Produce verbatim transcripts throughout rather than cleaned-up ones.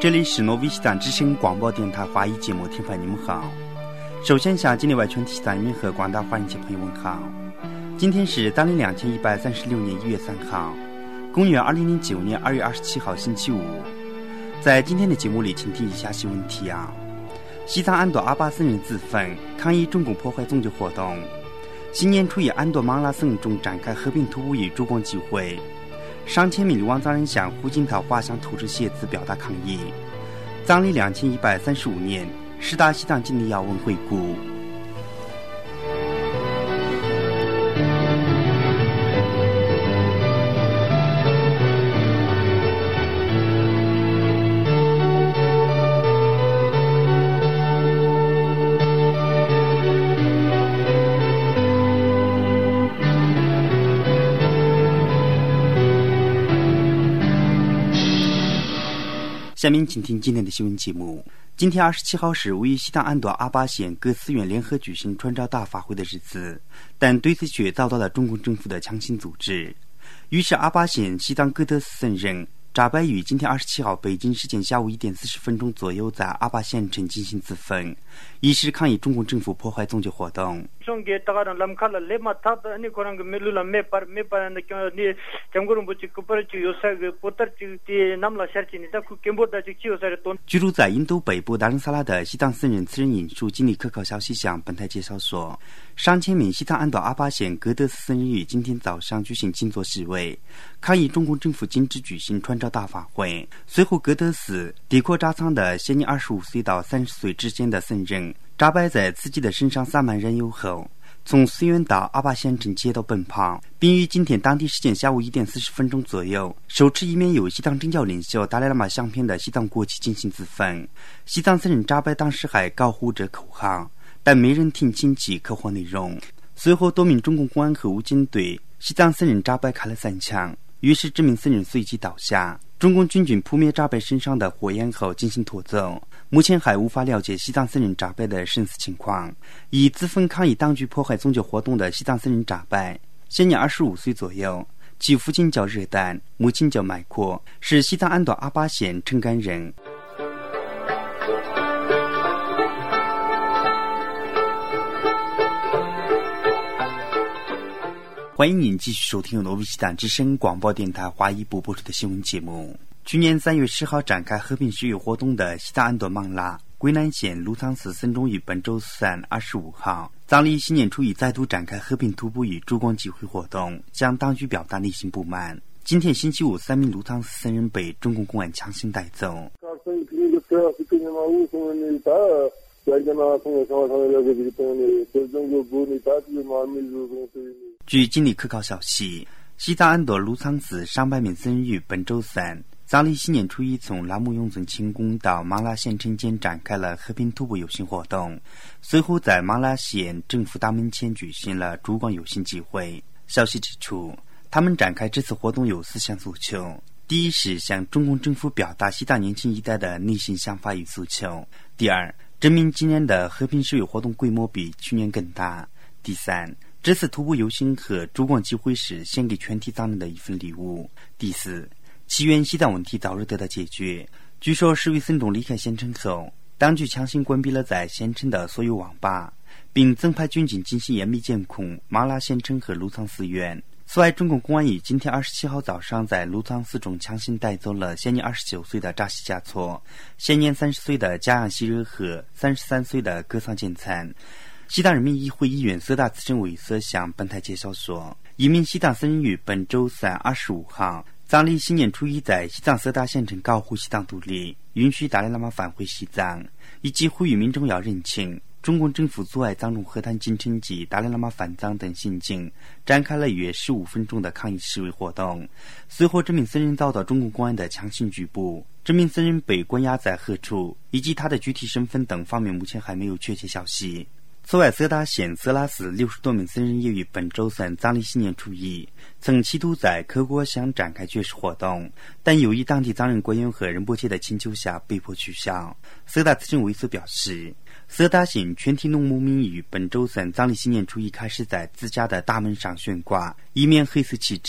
这里是诺维西党之声广播电台华语节目，听众你们好。首先向今天外全体党人民和广大华人朋友问好。今天是当年两千一百三十六年一月三号，公元二零零九年二月二十七号星期五。在今天的节目里，请听以下新闻提要：西藏安多阿巴僧人自焚，抗议中共破坏宗教活动；新年初一，安多芒拉僧中展开和平徒步与烛光集会。上千名流亡藏人向胡锦涛画像图纸写字表达抗议。藏历两千一百三十五年，十大西藏经历要闻回顾。下面请听今天的新闻节目。今天二十七号是位于西藏安多阿巴县各寺院联合举行传召大法会的日子，但对此却遭到了中共政府的强行阻止。于是阿巴县西藏各德寺僧人扎白于今天二十七号北京时间下午一点四十分钟左右在阿巴县城进行自焚，以示抗议中共政府破坏宗教活动。居住在印度北部达仁萨拉的西藏僧人私人引述经历可靠消息向本台介绍说，上千名西藏安多阿巴县各德寺僧人于今天早上举行静坐示威，抗议中共政府禁止举行传召大法会。随后各德寺底阔扎仓的现年二十五岁到三十岁之间的僧人扎白在自己的身上洒满燃油后，从寺院到阿巴县城街道奔跑，并于今天当地时间下午一点四十分钟左右，手持一面有西藏政教领袖达赖喇嘛相片的西藏国旗进行自焚。西藏僧人扎白当时还高呼着口号，但没人听清其口号内容。随后多名中共公安和武警对西藏僧人扎白开了三枪，于是这名僧人随即倒下。中共军军扑灭扎白身上的火焰后进行拖走，目前还无法了解西藏僧人扎白的生死情况。以自焚抗议当局破坏宗教活动的西藏僧人扎白现年二十五岁左右，其父亲叫热丹，母亲叫麦阔，是西藏安多阿巴县城干人。欢迎您继续收听由诺维西党之声广播电台华语部播出的新闻节目。去年三月十号展开和平示威活动的西藏安多芒拉归南县卢仓寺僧众于本周三二十五号藏历新年初一再度展开和平徒步与烛光集会活动，向当局表达内心不满。今天星期五，三名卢仓寺僧人被中共公安强行带走。据经历可靠消息，西藏安多卢仓寺上百名僧人于本周三藏历新年初一从拉木雍尊清宫到芒拉县城间展开了和平徒步游行活动，随后在芒拉县政府大门前举行了烛光游行集会。消息指出，他们展开这次活动有四项诉求：第一是向中共政府表达西藏年轻一代的内心想法与诉求；第二，证明今年的和平示威活动规模比去年更大；第三，这次徒步游行和烛光集会是献给全体藏人的一份礼物；第四，祈愿西藏问题早日得到解决。据说示威僧众离开县城后，当局强行关闭了在县城的所有网吧，并增派军警进行严密监控芒拉县城和卢仓寺院。此外，中共公安于今天二十七号早上在卢仓寺中强行带走了现年二十九岁的扎西嘉措、现年三十岁的加扬西热和三十三岁的格桑建参。西藏人民议会议员色达慈真韦瑟向本台介绍说，一名西藏僧人于本周三二十五号藏历新年初一在西藏色达县城高呼西藏独立，允许达赖喇嘛返回西藏，以及呼吁民众要认清中共政府阻碍藏中和谈进程及达赖喇嘛返藏等行径，展开了约十五分钟的抗议示威活动。随后这名僧人遭到中共公安的强行拘捕，这名僧人被关押在何处以及他的具体身份等方面目前还没有确切消息。此外，色达县色拉寺六十多名僧人也于本周三藏历新年初一曾企图在科果乡展开绝食活动，但由于当地藏人官员和仁波切的请求下被迫取消。色达慈真韦瑟表示，色达县全体农牧民于本周三藏历新年初一开始在自家的大门上悬挂一面黑色旗帜，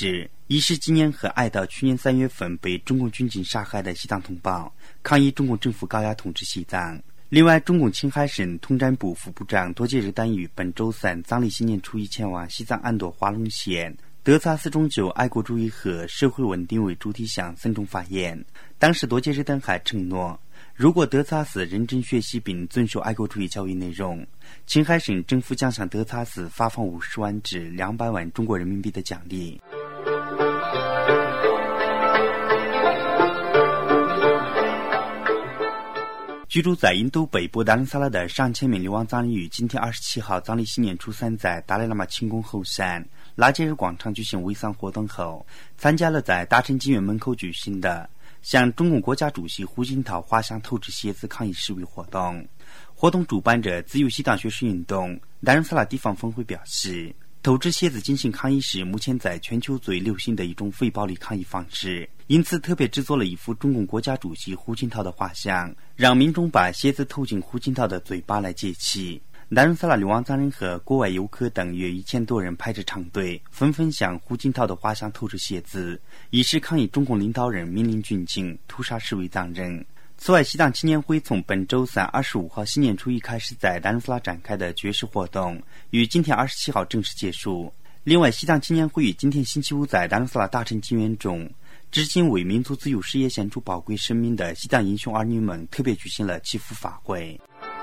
以示纪念和哀悼去年三月份被中共军警杀害的西藏同胞，抗议中共政府高压统治西藏。另外，中共青海省通战部副部长多杰日丹于本周三藏历新年初一前往西藏安朵华龙县德萨斯中就爱国主义和社会稳定为主题向僧众发言。当时多杰日丹还承诺，如果德萨斯认真学习并遵守爱国主义教育内容，青海省政府将向德萨斯发放五十万至两百万中国人民币的奖励。居住在印度北部达兰萨拉的上千名流亡藏人于今天二十七号藏历新年初三在达赖喇嘛清宫后山拉杰日广场举行围丧活动后，参加了在大成经院门口举行的向中共国家主席胡锦涛画像透支鞋子抗议示威活动。活动主办者自由西藏学生运动达兰萨拉地方分会表示，透支鞋子进行抗议是目前在全球最流行的一种非暴力抗议方式，因此特别制作了一幅中共国家主席胡锦涛的画像，让民众把鞋子投进胡锦涛的嘴巴来解气。达兰萨拉流亡藏人和国外游客等约一千多人排着长队，纷纷向胡锦涛的画像投掷鞋子，以示抗议中共领导人命令军警屠杀示威藏人。此外，西藏青年会从本周三二十五号新年初一开始在达兰萨拉展开的绝食活动于今天二十七号正式结束。另外，西藏青年会于今天星期五在达兰萨拉大成经院中至今为民族自由事业献出宝贵生命的西藏英雄儿女们特别举行了祈福法会。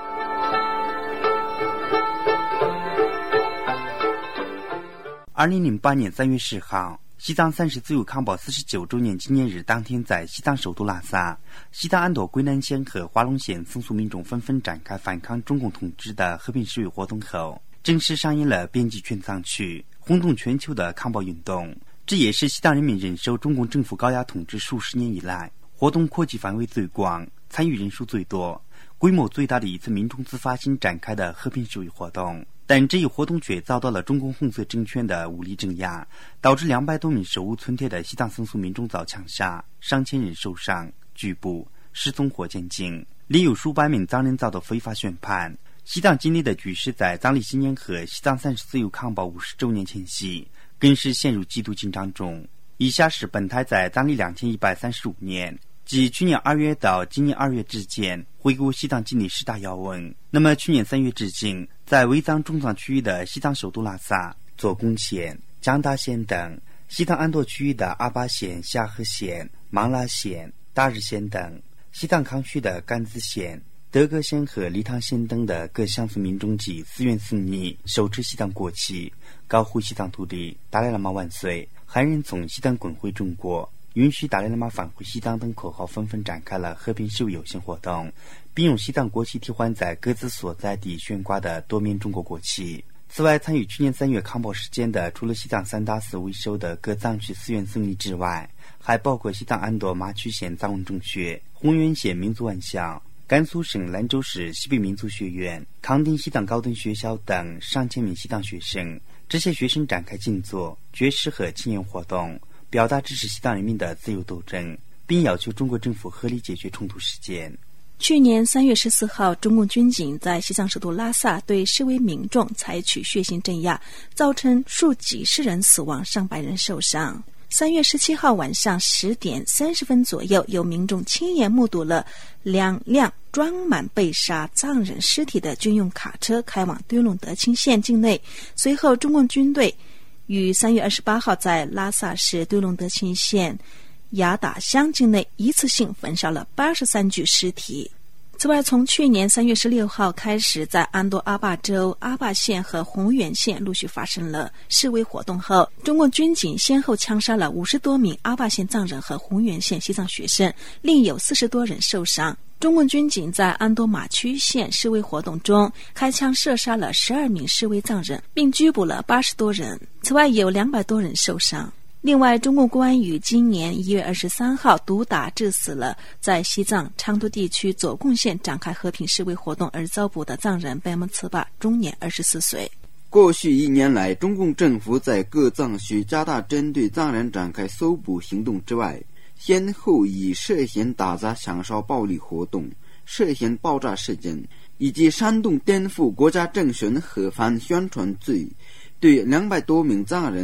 二零零八年三月十号，西藏三十自由康保四十九周年纪念日当天，在西藏首都拉萨、西藏安朵归南县和华龙县僧俗民众纷纷展开反抗中共统治的和平示威活动后，正式上演了遍及全藏区、轰动全球的康保运动。这也是西藏人民忍受中共政府高压统治数十年以来，活动扩及范围最广、参与人数最多、规模最大的一次民众自发性展开的和平示威活动。但这一活动却遭到了中共红色政权的武力镇压，导致两百多名手无寸铁的西藏僧俗民众遭枪杀，上千人受伤、拘捕、失踪或监禁，另有数百名藏人遭到非法宣判。西藏境内的局势在藏历新年和西藏三十自由康保五十周年前夕更是陷入极度紧张中。以下是本台在藏历两千一百三十五年，即去年二月到今年二月之间回顾西藏境内十大要闻。那么去年三月至今，在维藏中藏区域的西藏首都拉萨、左贡县、江达县等，西藏安朵区域的阿巴县、夏河县、芒拉县、大日县等，西藏康区的甘孜县、德格县和理塘县等的各乡村民众及寺院僧尼手持西藏国旗，高呼西藏独立、达赖喇嘛万岁、汉人从西藏滚回中国、允许达赖喇嘛返回西藏等口号，纷纷展开了和平示威游行活动，并用西藏国旗替换在各自所在地悬挂的多面中国国旗。此外，参与去年三月康保事件的，除了西藏三大寺为首的各藏区寺院僧尼之外，还包括西藏安朵马曲县藏文中学、宏源县民族院校、甘肃省兰州市西北民族学院、康定西藏高等学校等上千名西藏学生。这些学生展开静坐、绝食和庆典活动，表达支持西藏人民的自由斗争，并要求中国政府合理解决冲突事件。 去年三月十四号，中共军警在西藏首都拉萨对示威民众采取血腥镇压，造成数几十人死亡，上百人受伤。三月十七号晚上十点三十分左右，有民众亲眼目睹了两辆装满被杀藏人尸体的军用卡车开往堆龙德钦县境内。随后，中共军队于三月二十八号在拉萨市堆龙德钦县雅达乡境内一次性焚烧了八十三具尸体。此外，从去年三月十六号开始，在安多阿坝州阿坝县和宏源县陆续发生了示威活动后，中共军警先后枪杀了五十多名阿坝县藏人和宏源县西藏学生，另有四十多人受伤。中共军警在安多马曲县示威活动中开枪射杀了十二名示威藏人，并拘捕了八十多人，此外有两百多人受伤。另外，中共公安于今年一月二十三号毒打致死了在西藏昌都地区左贡县展开和平示威活动而遭捕的藏人白木茨巴，终年二十四岁。 过去一年来，中共政府在各藏区加大针对藏人展开搜捕行动之外，先后以涉嫌打砸抢烧暴力活动、涉嫌爆炸事件以及煽动颠覆国家政权和反宣传罪，对两百多名藏人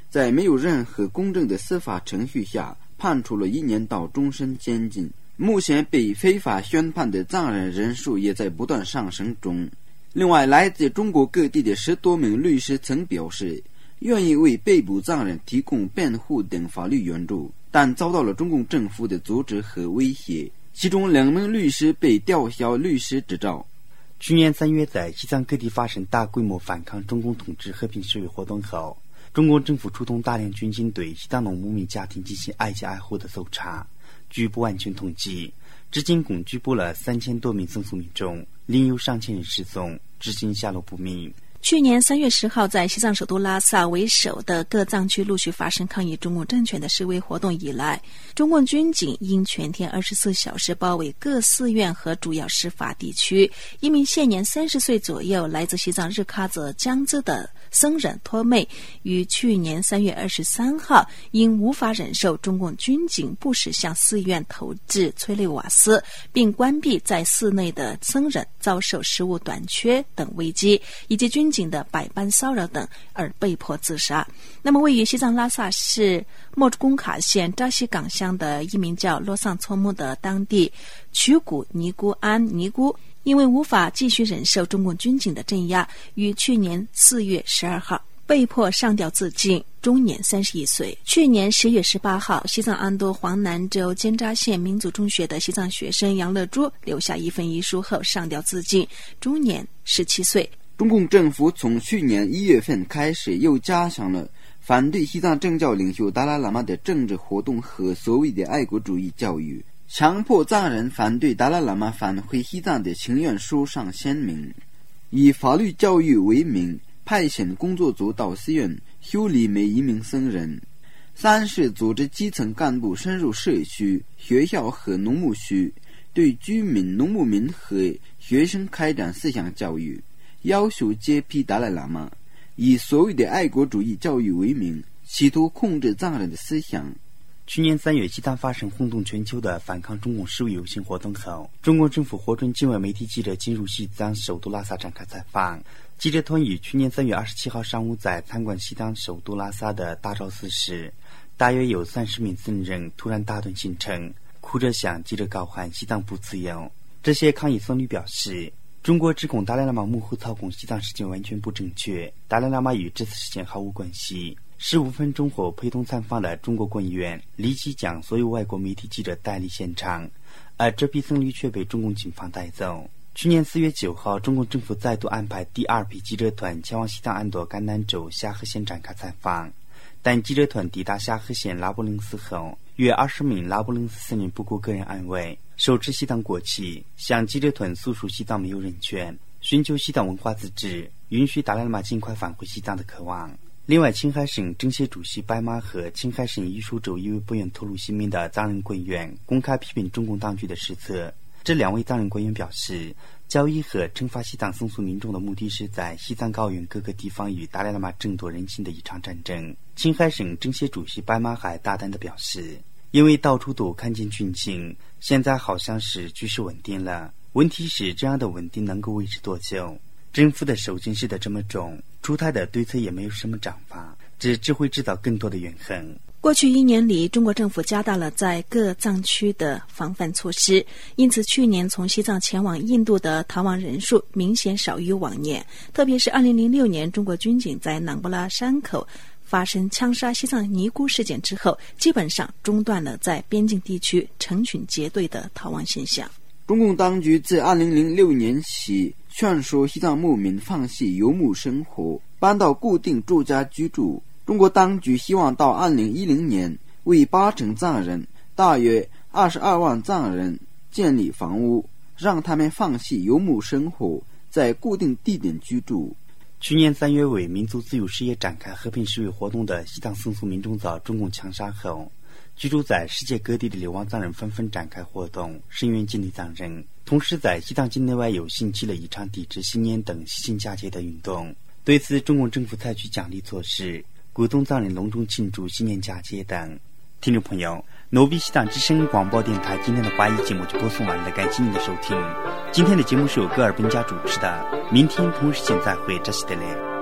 在没有任何公正的司法程序下判处了一年到终身监禁。目前被非法宣判的藏人人数也在不断上升中。另外，来自中国各地的十多名律师曾表示愿意为被捕藏人提供辩护等法律援助，但遭到了中共政府的阻止和威胁，其中两名律师被吊销律师执照。 去年三月，在西藏各地发生大规模反抗中共统治和平示威活动后，中国政府出动大量军警对西藏农牧民家庭进行挨家挨户的搜查。据不完全统计，至今共拘捕了三千多名僧俗民众，另有上千人失踪，至今下落不明。 去年三月十号，在西藏首都拉萨为首的各藏区陆续发生抗议中共政权的示威活动以来，中共军警因全天二十四小时包围各寺院和主要司法地区。一名现年三十岁左右、来自西藏日喀则江孜的僧人托妹，于去年三月二十三号因无法忍受中共军警不时向寺院投掷催泪瓦斯，并关闭在寺内的僧人遭受食物短缺等危机，以及军警的百般骚扰等而被迫自杀。那么位于西藏拉萨市莫公卡县扎西岗乡的一名叫洛桑措木的当地曲古尼姑安尼姑，因为无法继续忍受中共军警的镇压，于去年四月十二号被迫上吊自尽，终年三十一岁。去年十月十八号，西藏安多黄南州尖扎县民族中学的西藏学生杨乐珠留下一份遗书后上吊自尽，终年十七岁。 中共政府从去年一月份开始，又加强了反对西藏政教领袖达赖喇嘛的政治活动和所谓的爱国主义教育，强迫藏人反对达赖喇嘛返回西藏的请愿书上签名，以法律教育为名派遣工作组到寺院修理每一名僧人。三是组织基层干部深入社区、学校和农牧区，对居民、农牧民和学生开展思想教育，要求揭批达赖喇嘛，以所谓的爱国主义教育为名，企图控制藏人的思想。 去年三月，西藏发生轰动全球的反抗中共示威游行活动后，中国政府获准境外媒体记者进入西藏首都拉萨展开采访。记者团于去年三月二十七号上午在参观西藏首都拉萨的大昭寺时，大约有三十名僧人突然打断行程，哭着向记者高喊西藏不自由。这些抗议僧侣表示，中国指控达赖喇嘛幕后操控西藏事件完全不正确，达赖喇嘛与这次事件毫无关系。十五分钟后，陪同参访的中国官员立即将所有外国媒体记者带离现场，而这批僧侣却被中共警方带走。去年四月九号，中共政府再度安排第二批记者团前往西藏安多甘南州夏河县展开采访，但记者团抵达夏河县拉卜楞寺后，约二十名拉卜楞寺僧人不顾个人安危，手持西藏国旗，向记者团诉说西藏没有人权，寻求西藏文化自治，允许达赖喇嘛尽快返回西藏的渴望。另外，青海省政协主席白马和青海省玉树州一位不愿透露姓名的藏人官员公开批评中共当局的施策。这两位藏人官员表示，教育和惩罚西藏僧俗民众的目的是在西藏高原各个地方与达赖喇嘛争夺人心的一场战争。青海省政协主席白马还大胆地表示，因为到处都看见军警，现在好像是局势稳定了，问题是这样的稳定能够维持多久？政府的手劲施得这么重，出台的对策也没有什么章法，这只会制造更多的怨恨。 过去一年里，中国政府加大了在各藏区的防范措施，因此去年从西藏前往印度的逃亡人数明显少于往年。特别是二零零六年，中国军警在囊布拉山口发生枪杀西藏尼姑事件之后，基本上中断了在边境地区成群结队的逃亡现象。 中共当局自二零零六年起劝说西藏牧民放弃游牧生活，搬到固定住家居住。中国当局希望到二零一零年为八成藏人，大约二十二万藏人建立房屋，让他们放弃游牧生活，在固定地点居住。 去年三月，为民族自由事业展开和平示威活动的西藏僧俗民众遭中共枪杀后，居住在世界各地的流亡藏人纷纷展开活动，声援境内藏人。同时，在西藏境内外又兴起了一场抵制新年等西庆佳节的运动。对此，中共政府采取奖励措施，鼓动藏人隆重庆祝新年佳节等。听众朋友，诺比西藏之声广播电台今天的华语节目就播送完了，感谢您的收听。今天的节目是由戈尔本家主持的，明天同时间再会，这是的嘞。